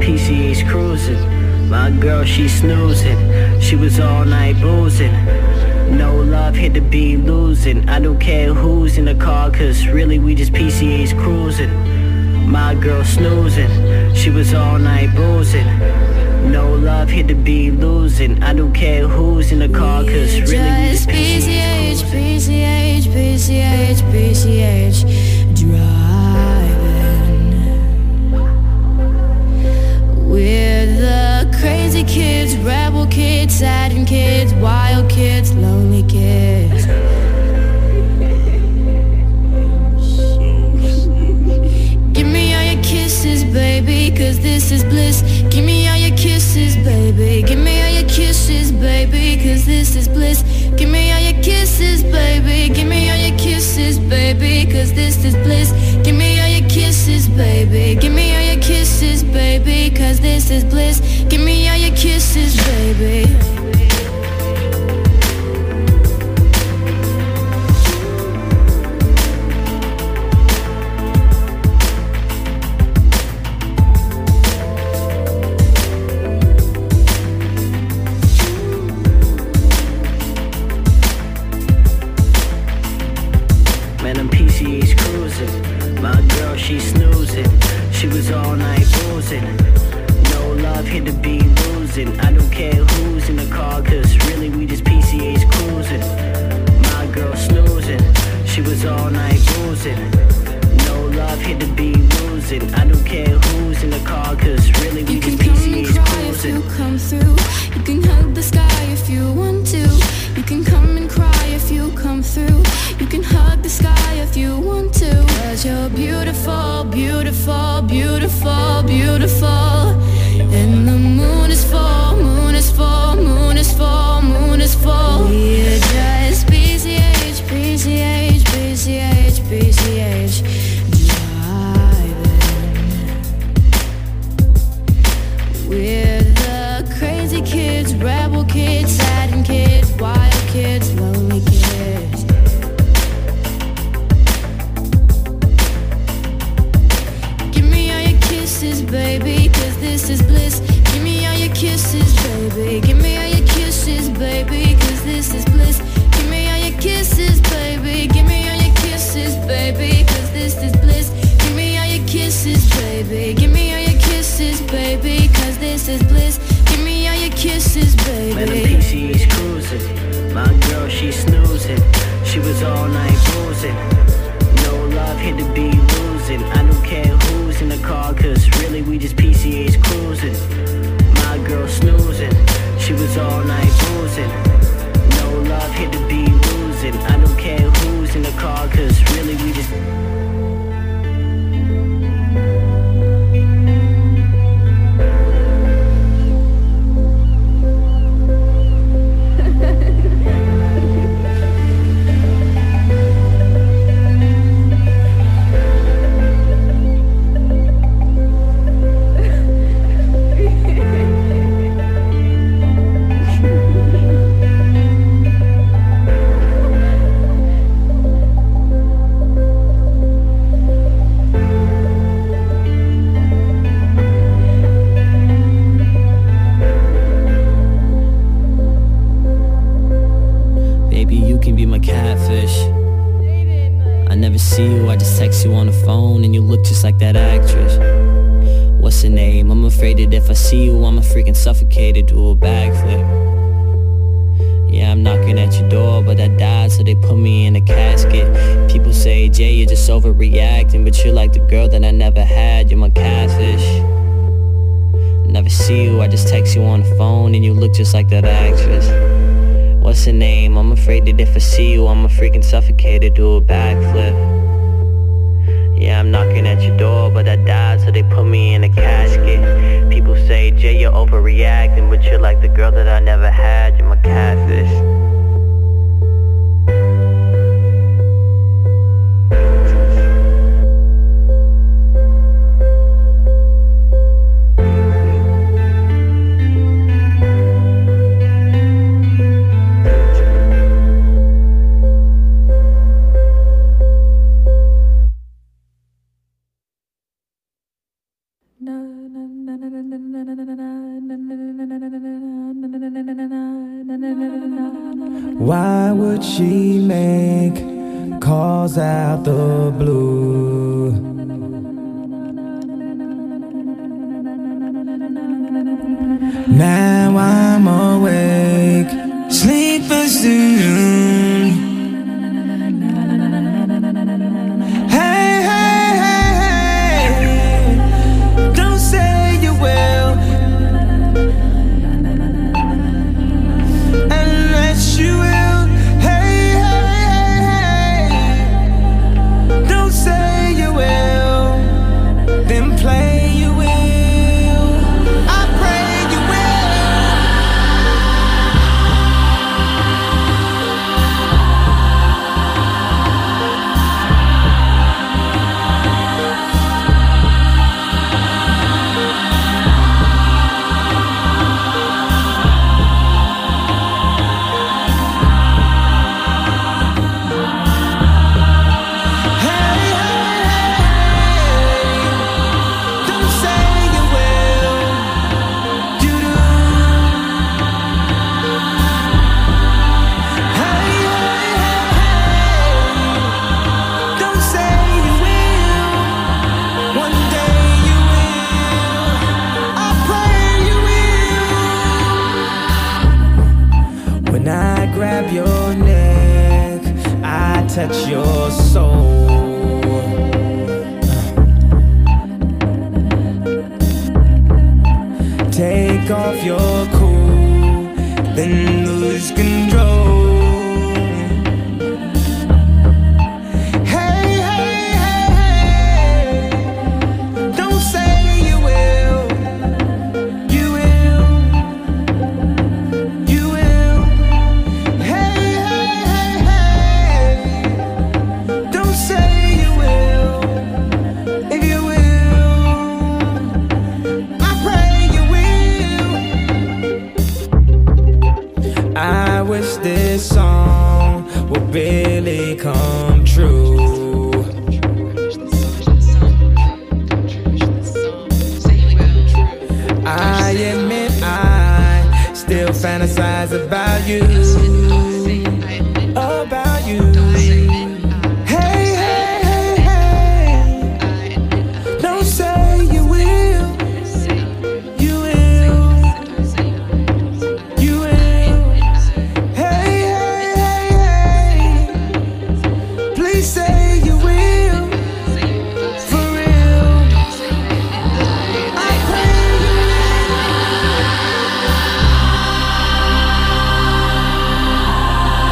PCH cruising. My girl, she snoozing. She was all night boozing. No love, hit the beat losing. I don't care who's in the car, cause really we just PCH cruising. My girl snoozing. She was all night boozing. No love, hit the beat losing. I don't care who's in the car, cause really we just PCH PCH, PCH, PCH, driving. We're the crazy kids, rebel kids, saddened kids, wild kids, lonely kids. Give me all your kisses, baby, cause this is bliss. Give me all your kisses, baby. Give me all your kisses, baby, cause this is bliss. Give me all your kisses, baby. Give me all your kisses, baby, cause this is bliss. Give me all your kisses, baby. Give me all your kisses, baby, cause this is bliss. Give me all your kisses, baby. Man, I'm PCH cruising. My girl, she snoozing. She was all night boozing. No love, hit the beat losing. I don't care who's in the car, cause really we just PCH cruising. My girl snoozing. She was all night boozing. No love, hit the beat losing. I don't care who's in the car, cause really we just PCH cruising. You can come and cry if you come through. You can hug the sky if you want to. You can come and cry if you come through. You can hug the sky if you want to. Cause you're beautiful, beautiful, beautiful, beautiful. And the moon is full, moon is full, moon is full, moon is full. We're just PCH, PCH, PCH, PCH, driving. We're the crazy kids, rebel kids, saddened kids, wild kids, lonely kids. Give me all your kisses, baby, cause this is bliss. Give me all your kisses, baby. Give me all your kisses, baby, cause this is bliss. Give me all your kisses, baby. Give me all your kisses, baby, cause this is bliss. Give me all your kisses, baby. Give me all your kisses, baby, cause this is bliss. Give me all your kisses, baby. Man, I'm PCH cruising. My girl, she snoozing. She was all night boozing. No love, hit the beat losing. I don't care who's in the car, cause really we just PCH cruising. My girl snoozing. She was all night boozing. No love, hit the beat losing. I don't care who's in the car, cause really we just you on the phone and you look just like that actress. What's her name? I'm afraid that if I see you, I'ma freaking suffocate or do a backflip. Yeah, I'm knocking at your door, but I died, so they put me in a casket. People say, Jay, you're just overreacting, but you're like the girl that I never had. You're my catfish. Never see you, I just text you on the phone and you look just like that actress. What's her name? I'm afraid that if I see you, I'ma freaking suffocate or do a backflip. Yeah, I'm knocking at your door, but I died, so they put me in a casket. People say, Jay, you're overreacting, but you're like the girl that I never had. You're my catfish. na na na na na Why would she make calls out the blue? Now I'm awake, sleepless soon. Hey, hey, hey, hey, don't say you will, unless you will. Hey, hey, hey, hey, don't say you will, then play you will. I pray you will. When I grab your neck, I touch your soul. Take off your cool, then lose control. Hey, hey, hey, hey, don't say you will. You will. You will. Hey, hey, hey, hey, don't say you will. If you will, I pray you will. I wish this song would really come true. I admit I still fantasize about you. About you. Hey, hey, hey, hey, don't say you will. You will. You will. Hey, hey, hey, hey, please say you will. For real. I pray you will.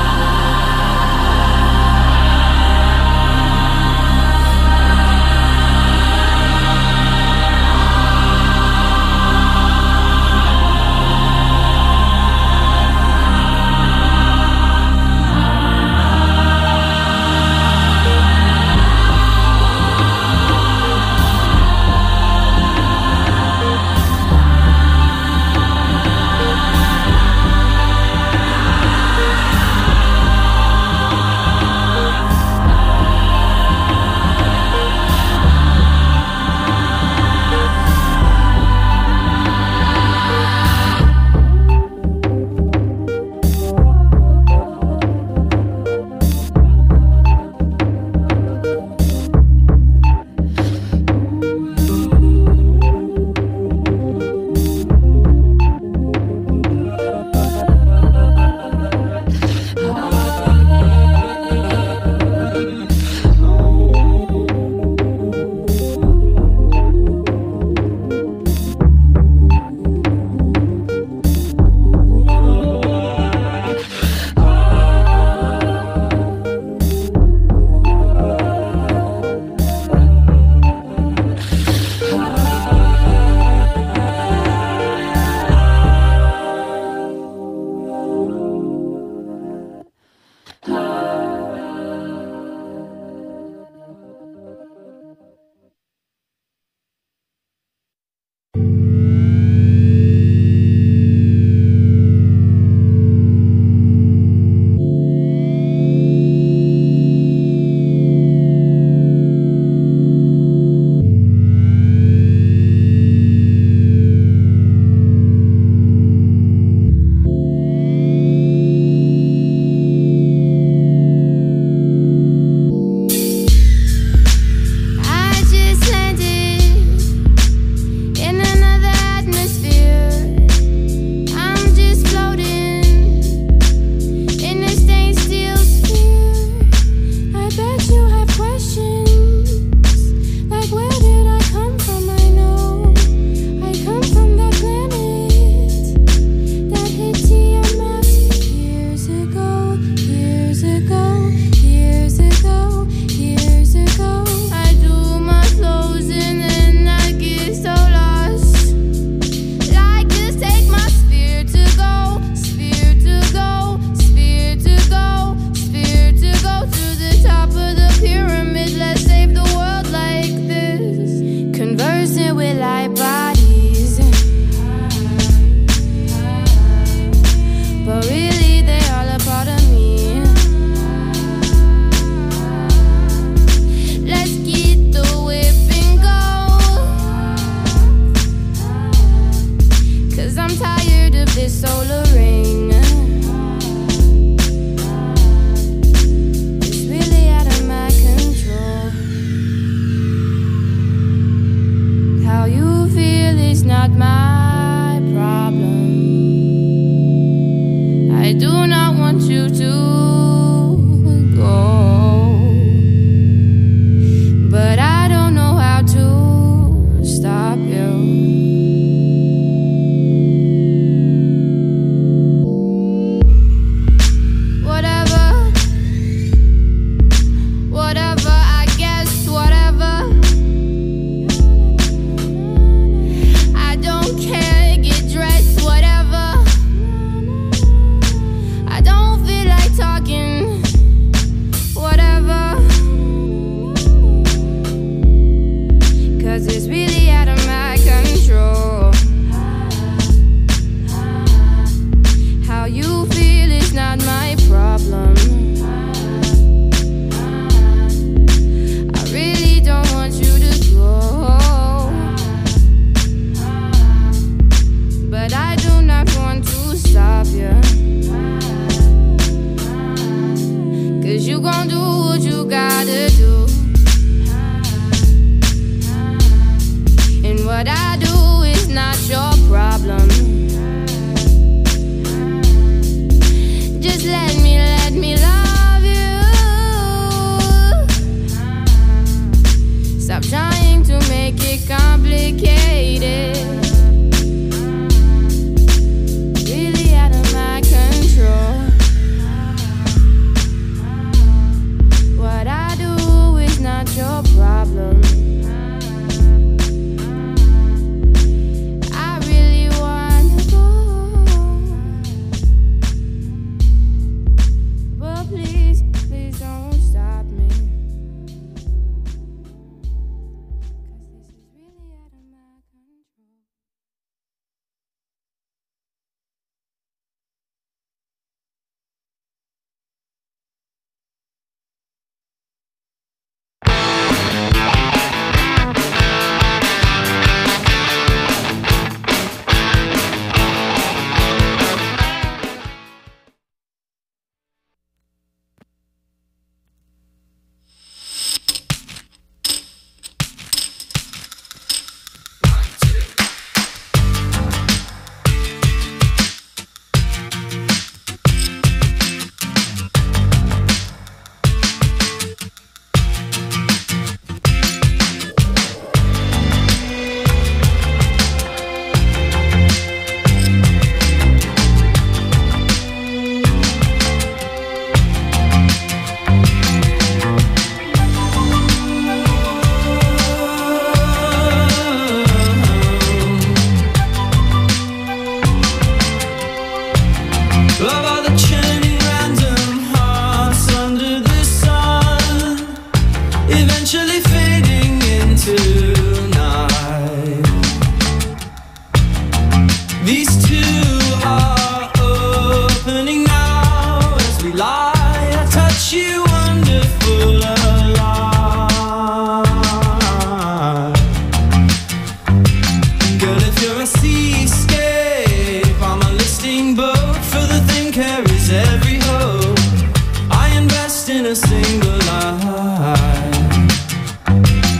this solar ring. It's really out of my control. How you feel is not my problem. I do not want you to go, but I don't know how to stop you. It's really out of my control. How you feel is not my problem. I really don't want you to go, but I do not want to stop you. 'Cause you gon' do what you gotta do. What I do is not your problem. Just let me love you. Stop trying to make it complicated. Really out of my control. What I do is not your problem.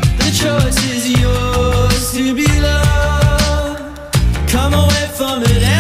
Come away from it.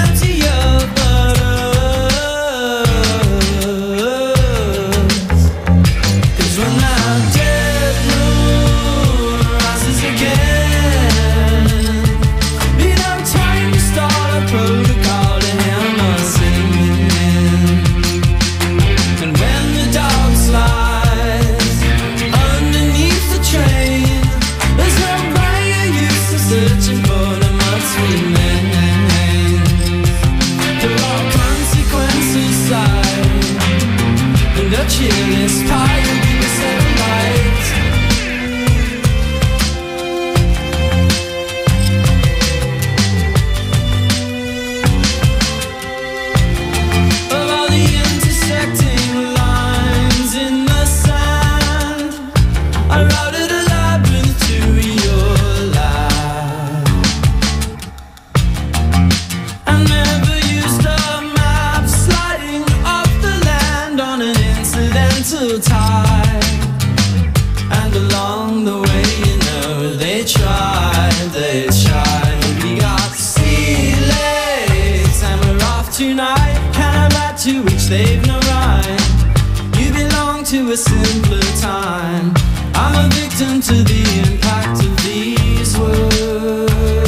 save no rhyme. You belong to a simpler time. I'm a victim to the impact of these words.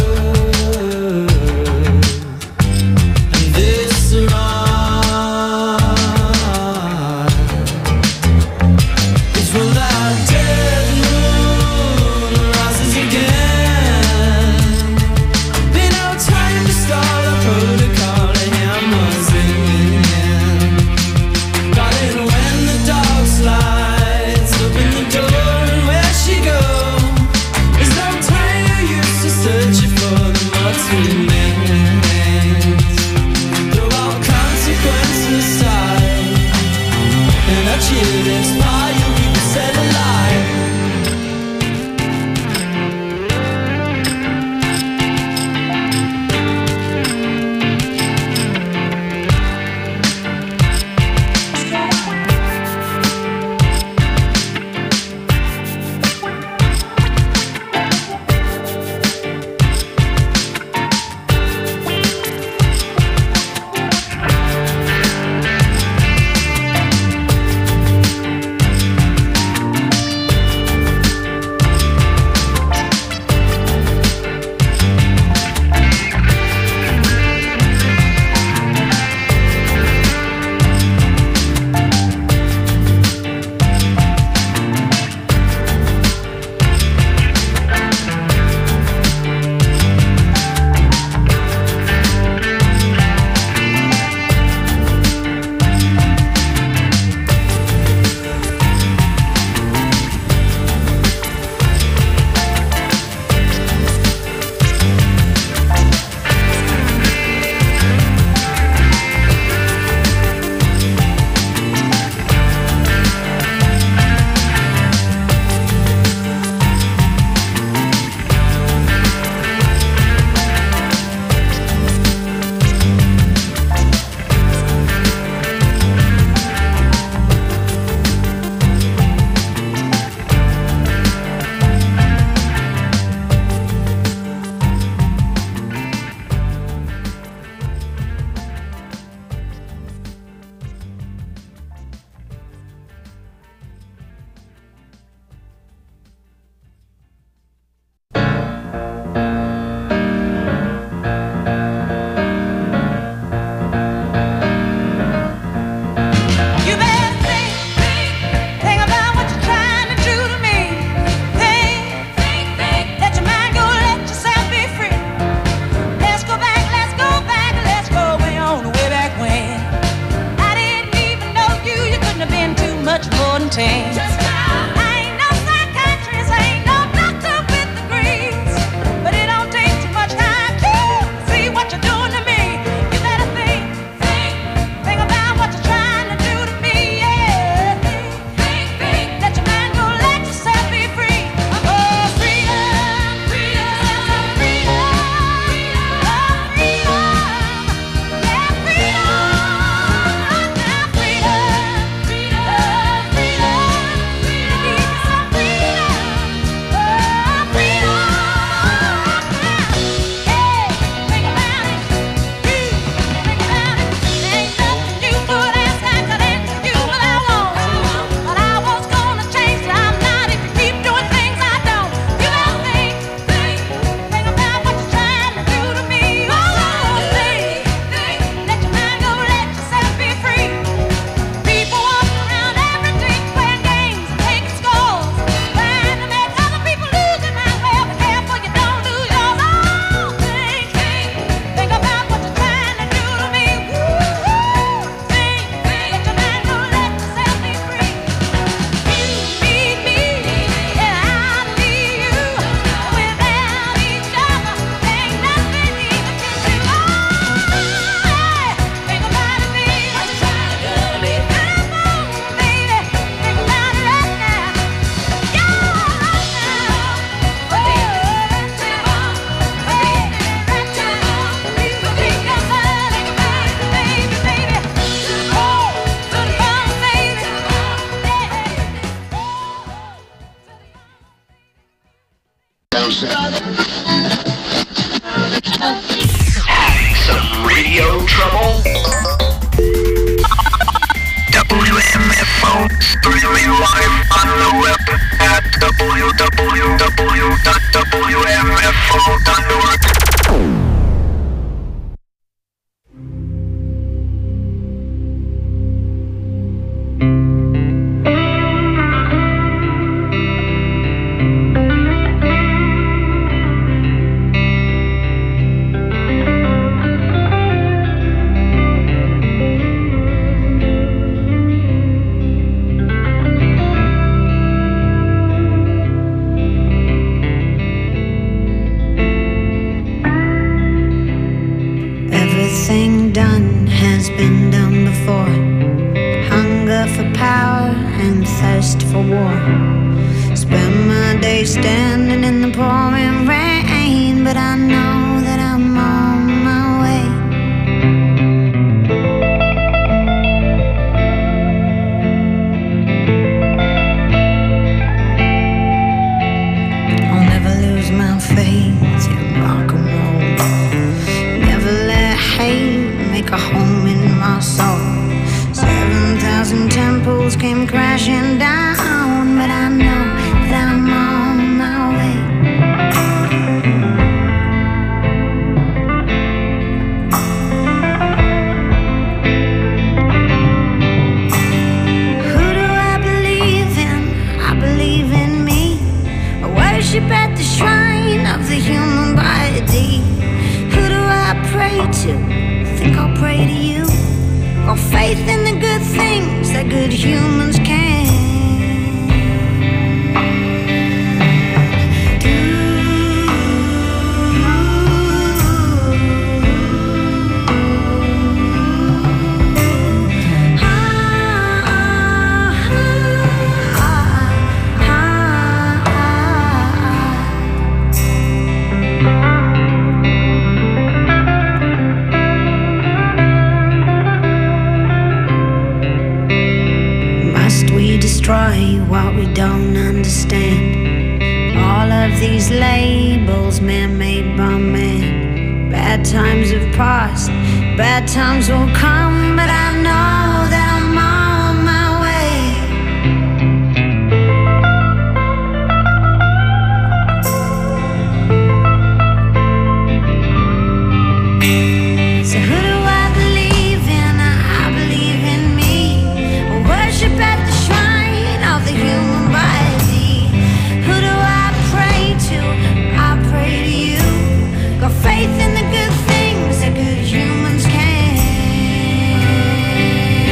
And this rhyme is when that dead moon rises again. Been no time to start a protocol, a hammer's in hand. Got it when the dog slides, open the door and where she go. There's no time you're used to searching for the mud's remains. Throw all consequences aside, and a chill inspire you, keep it set alive. You better think about what you're trying to do to me. Think, let your mind go, let yourself be free. Let's go back, let's go way on, way back when. I didn't even know you couldn't have been too much more than 10. I ain't no psychiatrist, I ain't no doctor with degrees, but it don't take too much time to see what you're doing to me. You better think about what you're trying to do to me, yeah. Think, let your mind go, let yourself be free. Oh, freedom, freedom, freedom, oh, freedom, yeah, freedom, now freedom, freedom, freedom, need some freedom, oh, freedom, hey, think about it, think about it, ain't nothing you could ask, I could answer you what I want, but I was gonna change it, I'm not if you keep doing things I don't. You better think about what you're trying to do to me, oh, think, let your mind go, let yourself be free. People walking around every day playing games and taking scores, trying to make other people lose their mind. Well, be careful you don't lose yours. Oh, think about what you're trying to do to me. Woo-hoo. Think, let your mind go, let yourself be free. You need me, and I need you. Without each other, ain't nothing even can do. Oh, think about it, baby. What you trying to do to me? Come on, baby. Think about it right now. Yeah, right now. Oh, think about it, right now. You think you're funny, baby, baby. Oh, to the bone, baby. Having some radio trouble? now. Streaming live on the web at www.wmfo.org. Everything done has been done before. Hunger for power and thirst for war. Spend my day standing in the pouring rain, but I know that I'm on my way. I'll never lose my faith in rock and roll. Hate make a home in my soul. 7,000 temples came crashing down, but I know that I'm on my way. Who do I believe in? I believe in me. I worship at the shrine of the human body. Who do I pray to? Think I'll pray to you. Got faith in the good things that good humans can do. Destroy what we don't understand. All of these labels man-made by man. Bad times have passed, bad times will come, but I know that I'm on my way. So who do I believe in? I believe in me. I worship at the shrine of the human body. Who do I pray to? I pray to you. Got faith in the good things that good humans can.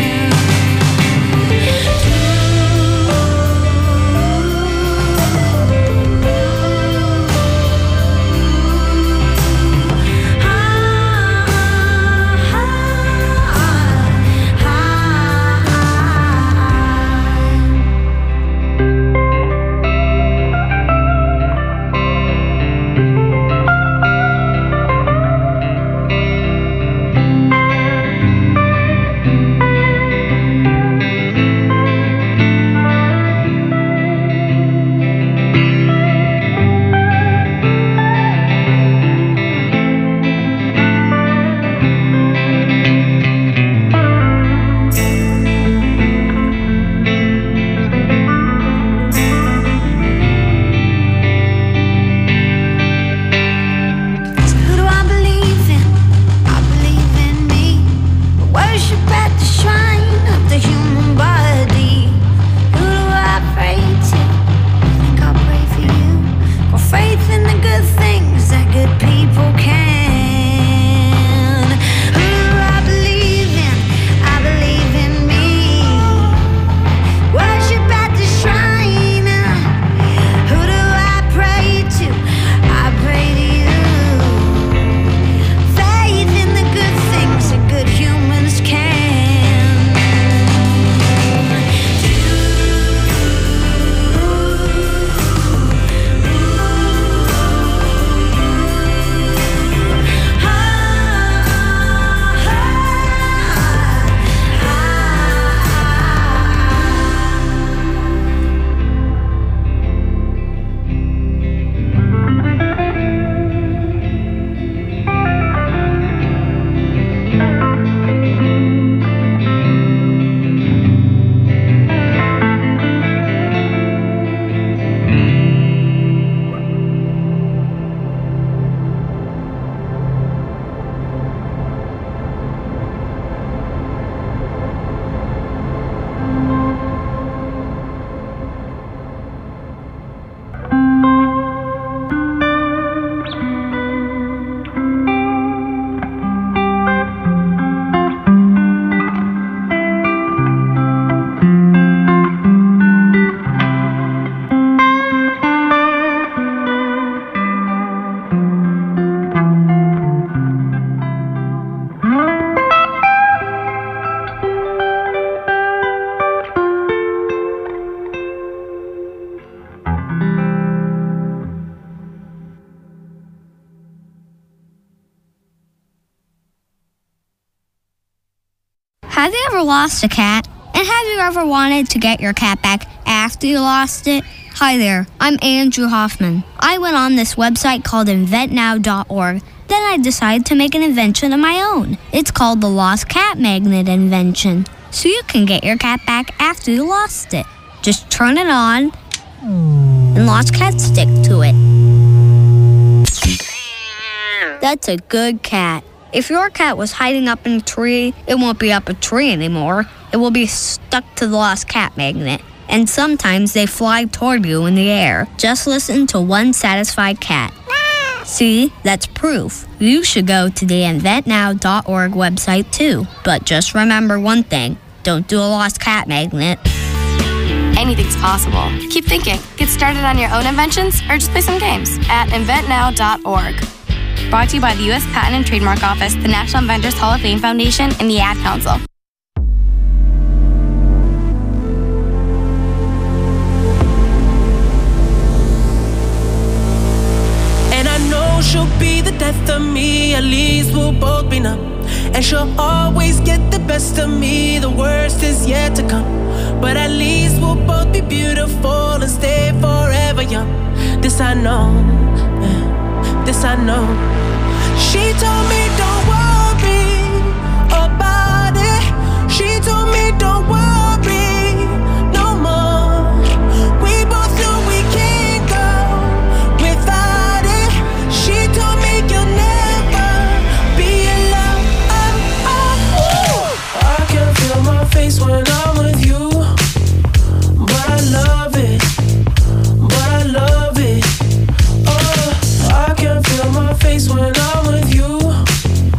Have you ever lost a cat? And have you ever wanted to get your cat back after you lost it? Hi there, I'm Andrew Hoffman. I went on this website called inventnow.org. Then I decided to make an invention of my own. It's called the Lost Cat Magnet invention. So you can get your cat back after you lost it. Just turn it on and lost cats stick to it. That's a good cat. If your cat was hiding up in a tree, it won't be up a tree anymore. It will be stuck to the Lost Cat Magnet. And sometimes they fly toward you in the air. Just listen to one satisfied cat. See, that's proof. You should go to the inventnow.org website too. But just remember one thing. Don't do a Lost Cat Magnet. Anything's possible. Keep thinking. Get started on your own inventions or just play some games at inventnow.org. Brought to you by the U.S. Patent and Trademark Office, the National Inventors Hall of Fame Foundation, and the Ad Council. And I know she'll be the death of me, at least we'll both be numb. And she'll always get the best of me, the worst is yet to come. But at least we'll both be beautiful and stay forever young. This I know, this I know. She told me don't worry about it. She told me don't worry no more. We both know we can't go without it. She told me you'll never be alone. I can feel my face when I'm with you, but I love it, but I love it. Oh, I can feel my face when I'm with you,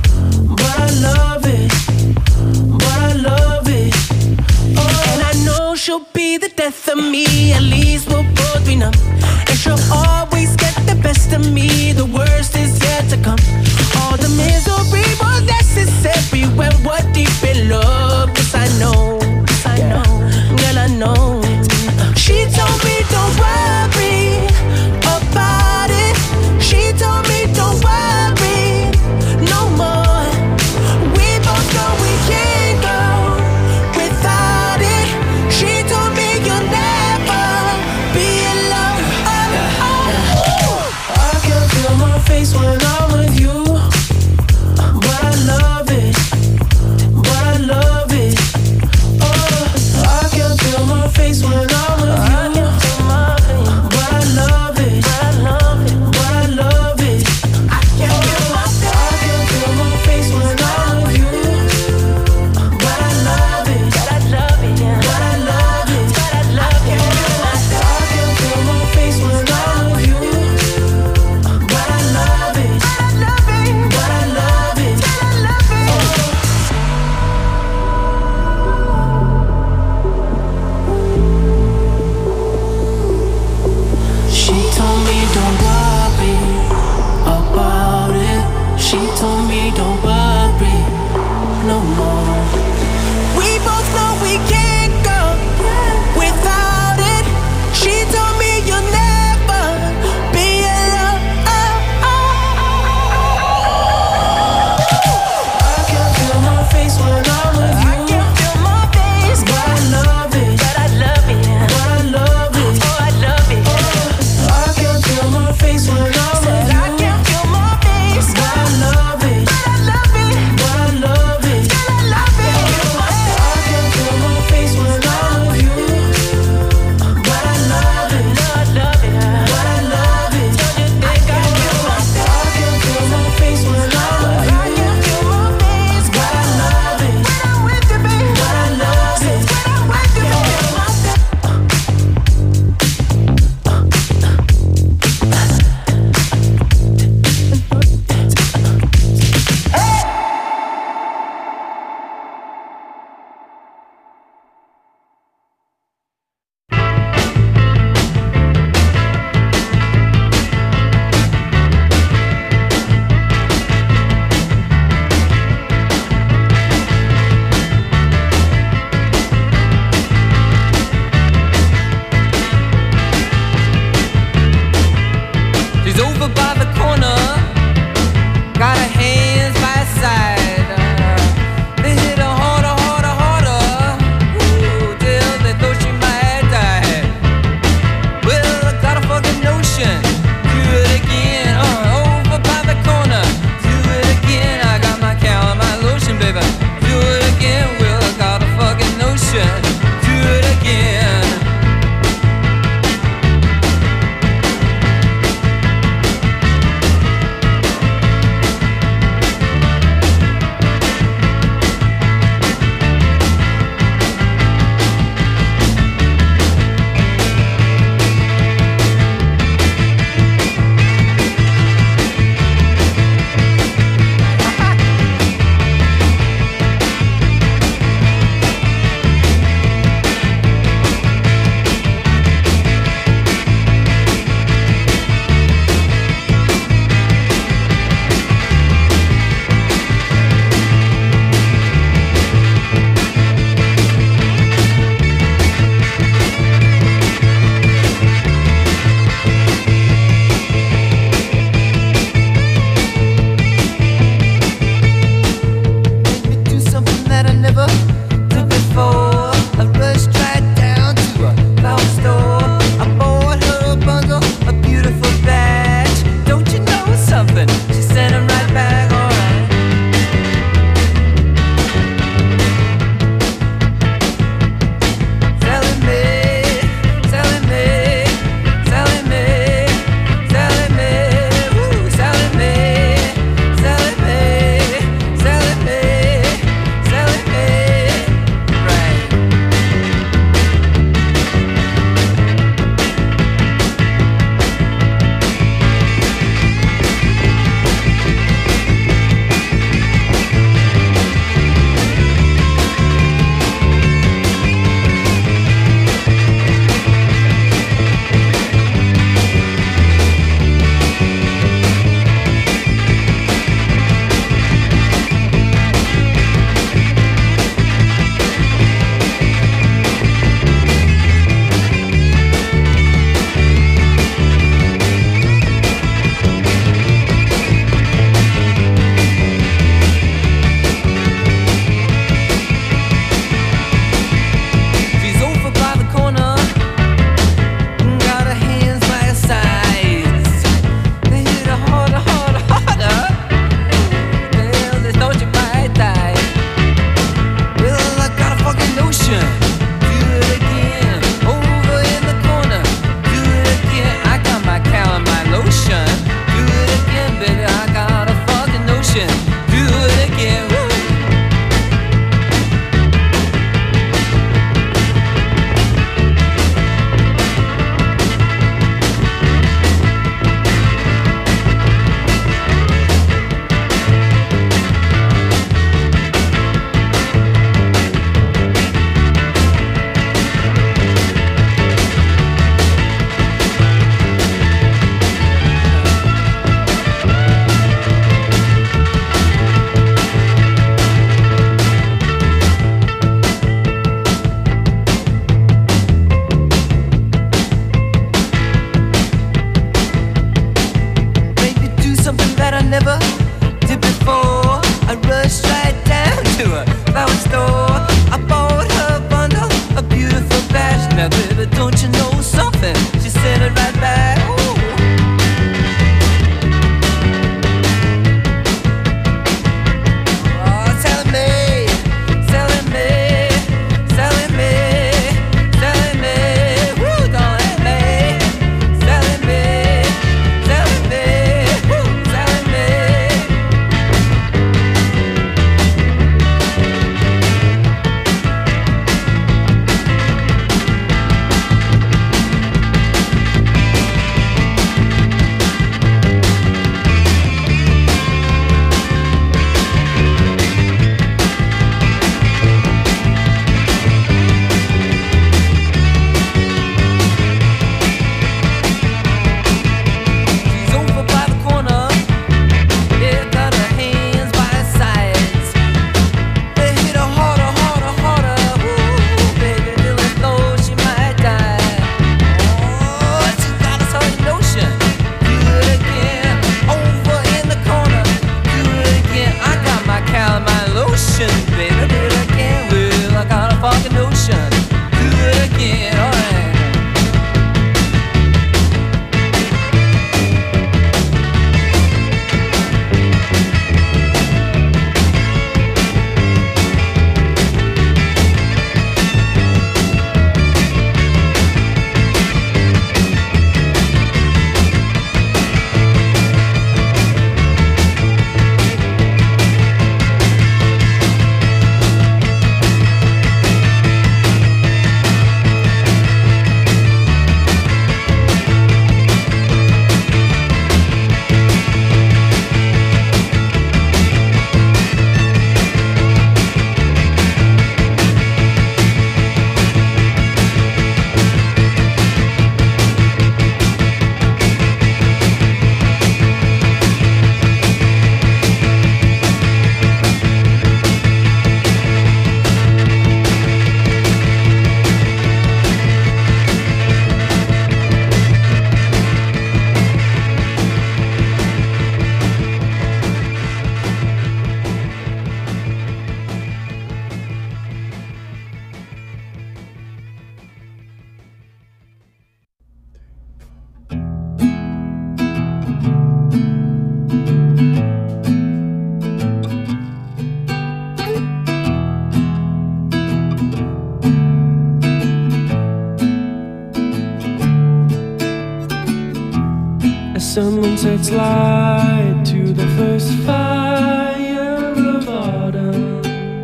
Someone sets light to the first fire of autumn.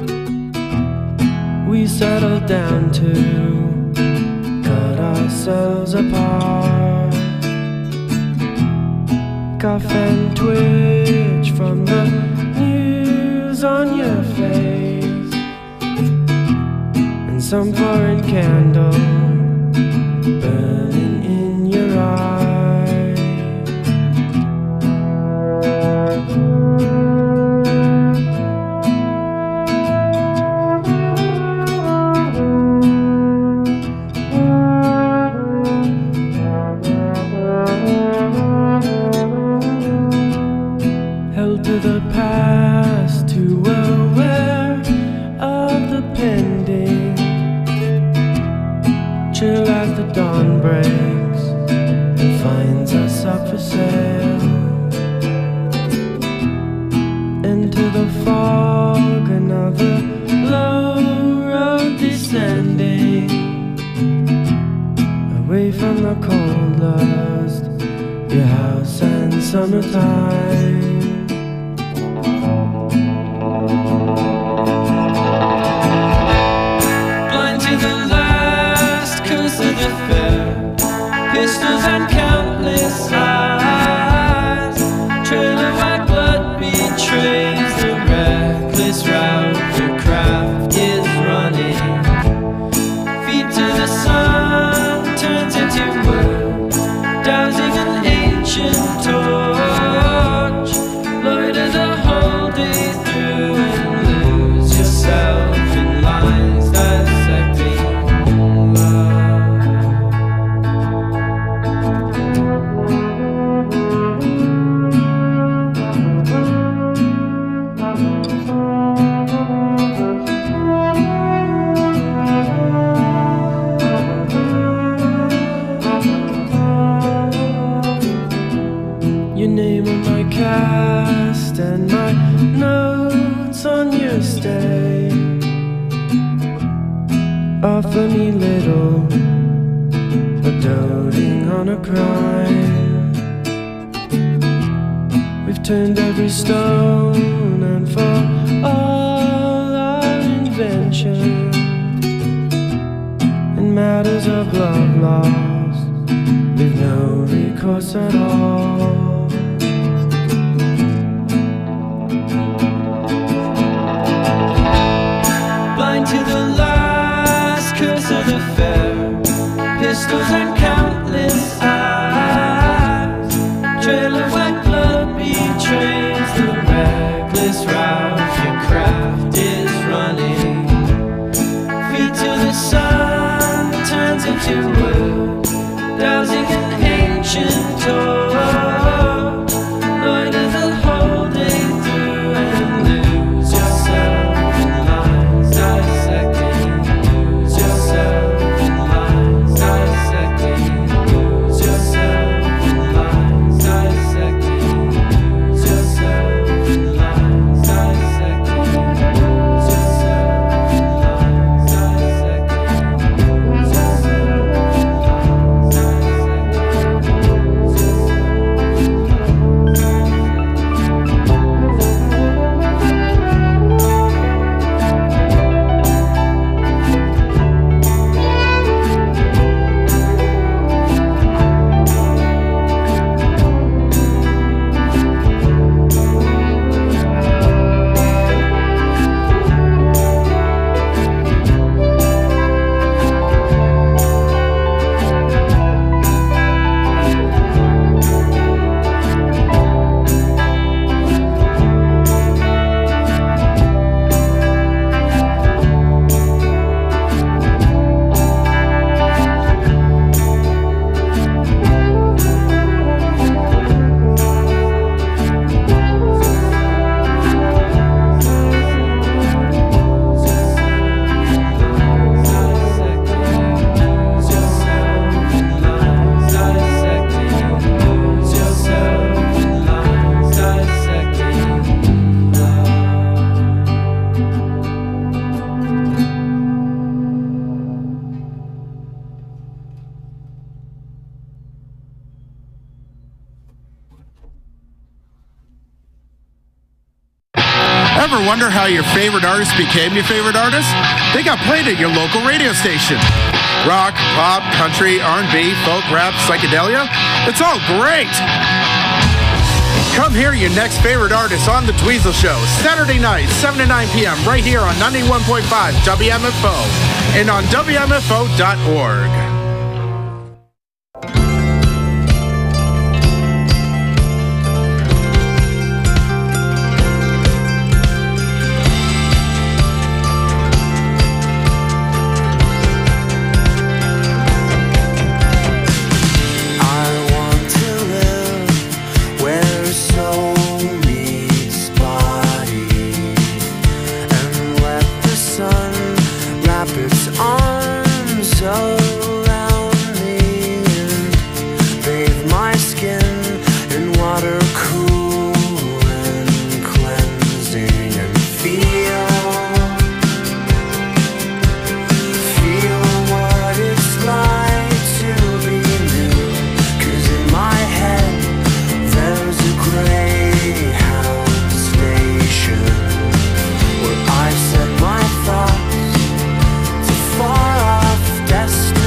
We settle down to cut ourselves apart. Cough and twitch from the news on your face, and some foreign candle burning in your eyes. Held to the past, too aware of the pending. Chill as the dawn breaks and finds us up for sale. Into the fog, another low road descending, away from the cold lust, your house and summertime. Blind to the last curse of the fair, pistols and countless eyes. Trail of white blood betrays the reckless route your craft is running. Feet to the sun turns into wood, dousing an ancient torch. Loiter the whole day through and lose yourself in lines dissecting love. Your name on my cast and my notes on your stay. Offer me little, but doting on a crime. We've turned every stone, and for all our invention in matters of love lost, we've no recourse at all. Blind to the last curse of the fair, pistols and countless eyes. Trail of white blood betrays the reckless route your craft is running. Feet to the sun turns into wood, dousing an ancient torch. Loiter the whole day through and lose yourself in lines dissecting. Lose yourself in lines dissecting. Lose yourself in lines dissecting. Lose yourself in lines dissecting. Lose yourself in lines dissecting. Lose yourself in lines dissecting. Ever wonder how your favorite artist became your favorite artist? They got played at your local radio station. Rock, pop, country, R&B, folk, rap, psychedelia. It's all great. Come hear your next favorite artist on The Dweezil Show, Saturday night, 7 to 9 p.m., right here on 91.5 WMFO and on WMFO.org. Far off destination.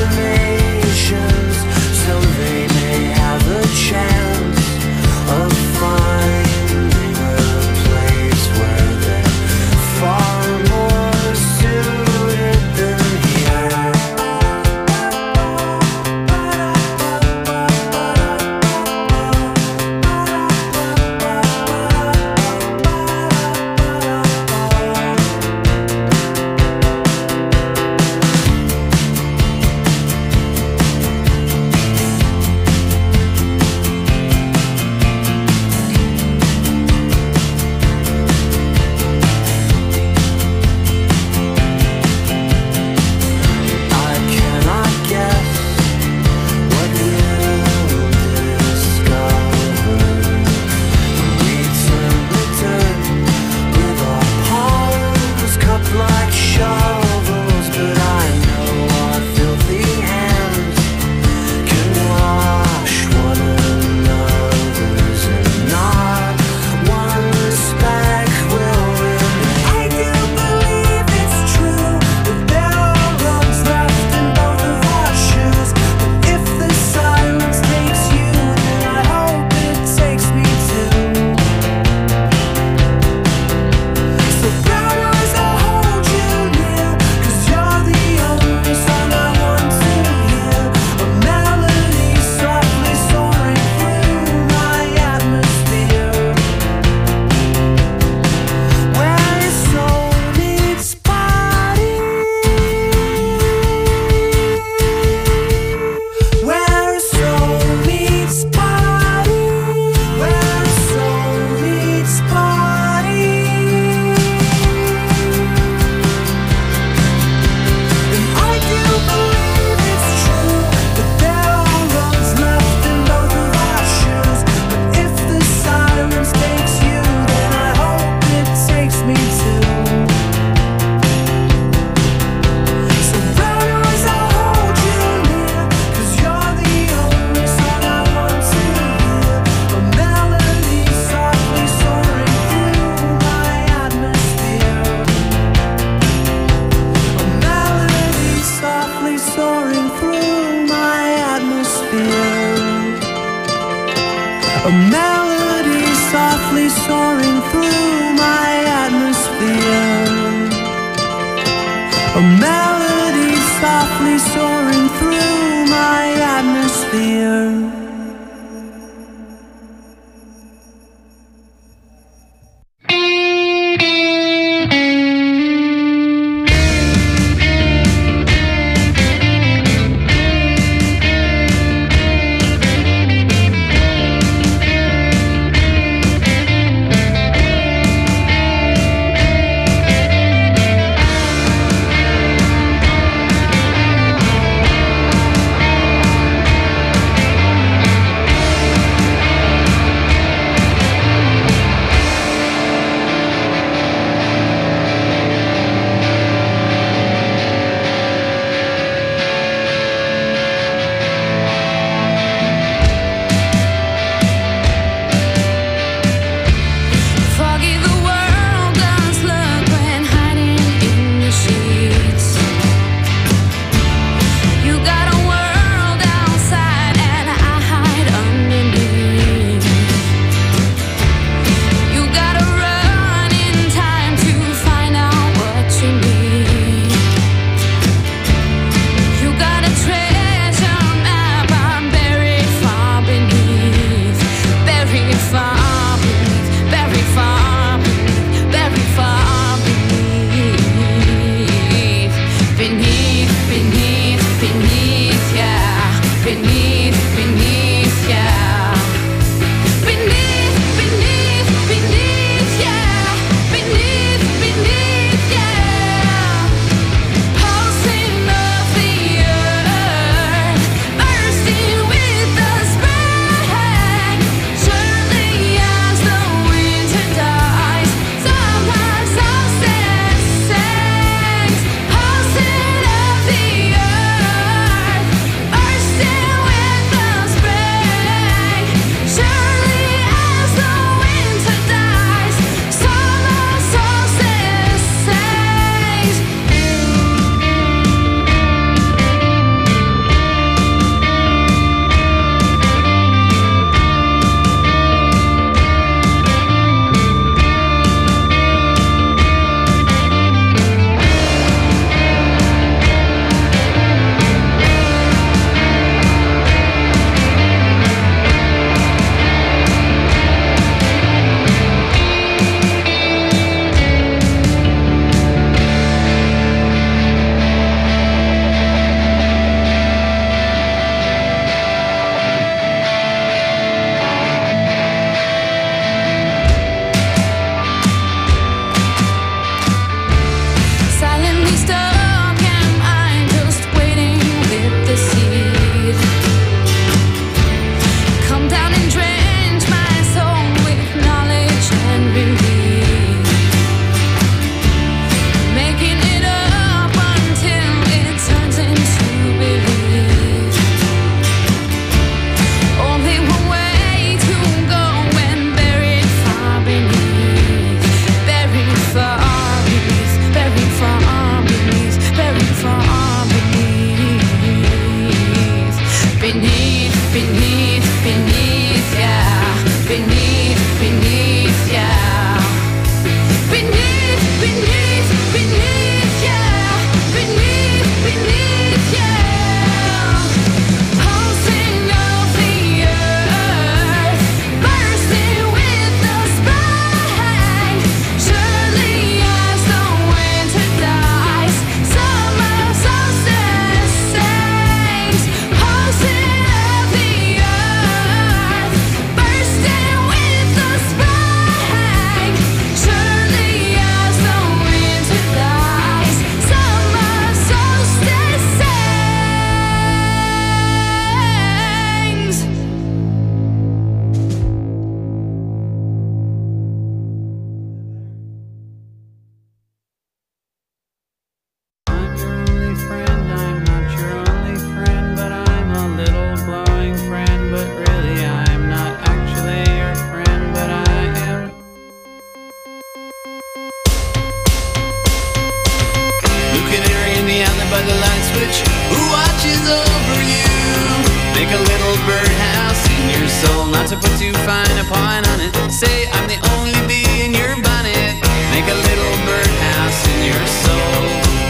by the light switch who watches over you. Make a little birdhouse in your soul, not to put too fine a point on it. Say I'm the only bee in your bonnet. Make a little birdhouse in your soul.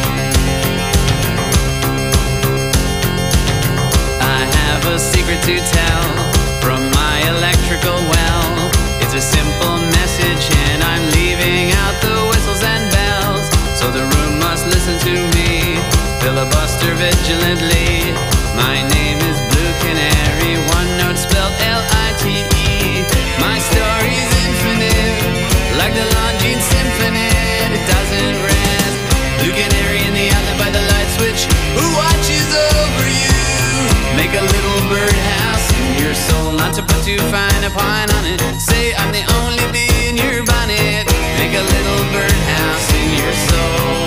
I have a secret to tell from my electrical well. It's a simple message and I'm leaving out the whistles and bells. So the room must listen to me, filibuster vigilantly. My name is Blue Canary, one note spelled L-I-T-E. My story's infinite, like the Longines Symphony. It doesn't rest. Blue Canary in the outlet by the light switch who watches over you. Make a little birdhouse in your soul, not to put too fine a point on it. Say I'm the only bee in your bonnet. Make a little birdhouse in your soul.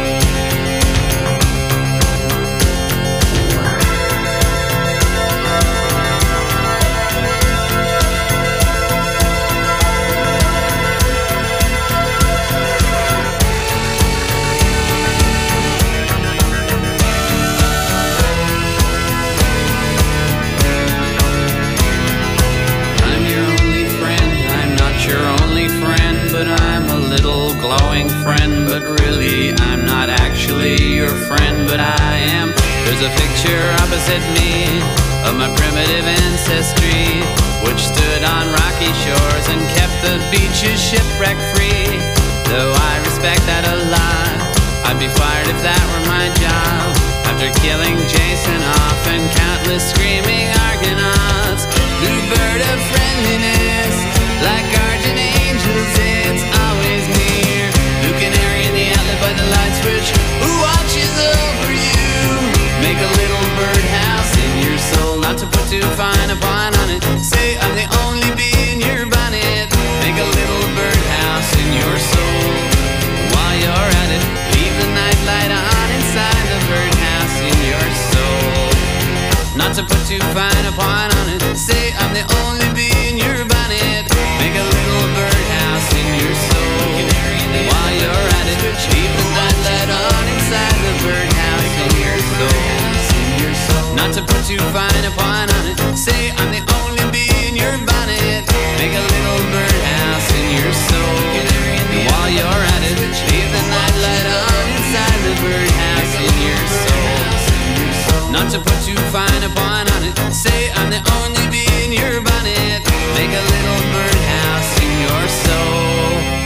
But I'm a little glowing friend. But really I'm not actually your friend, but I am. There's a picture opposite me of my primitive ancestry, which stood on rocky shores and kept the beaches shipwreck free. Though I respect that a lot, I'd be fired if that were my job. After killing Jason off and countless screaming Argonauts, blue bird of friendliness, like guardian angels, it's always near. Blue Canary in the outlet by the light switch who watches over you. Make a little birdhouse in your soul, not to put too fine a point on it. Say I'm the only bee in your bonnet. Make a little birdhouse in your soul. While you're at it, leave the night light on inside the birdhouse in your soul. Not to put too fine a point on it. Say I'm the only bee in your bonnet. Make a little birdhouse in your soul. While you're at it, leave the night light on inside the birdhouse in your soul. Not to put too fine a point on it. Say I'm the only bee in your bonnet. Make a little birdhouse in your soul. While you're at it, leave the night light on inside the birdhouse in your soul. Not to put too fine a point on it. Say I'm the only bee in your bonnet. Make a little birdhouse in your soul.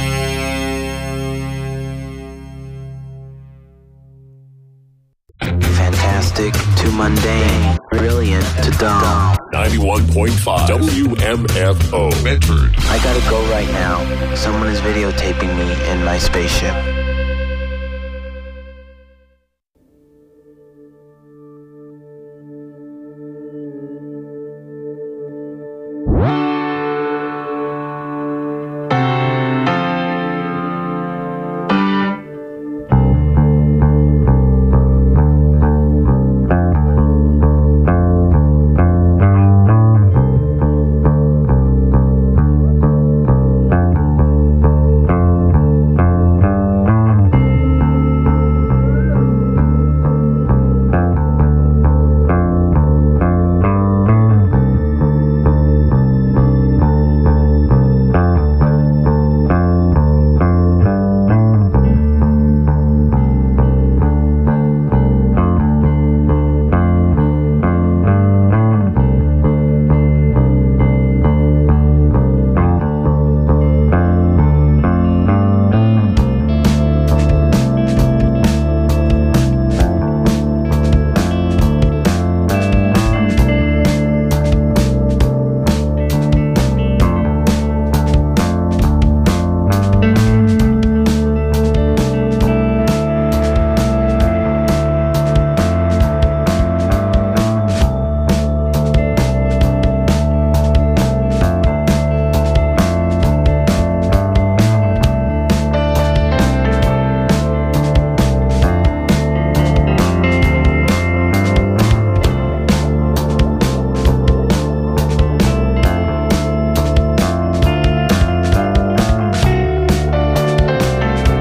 Fantastic to mundane, brilliant to dumb. 91.5 WMFO Medford. I gotta go right now. Someone is videotaping me in my spaceship.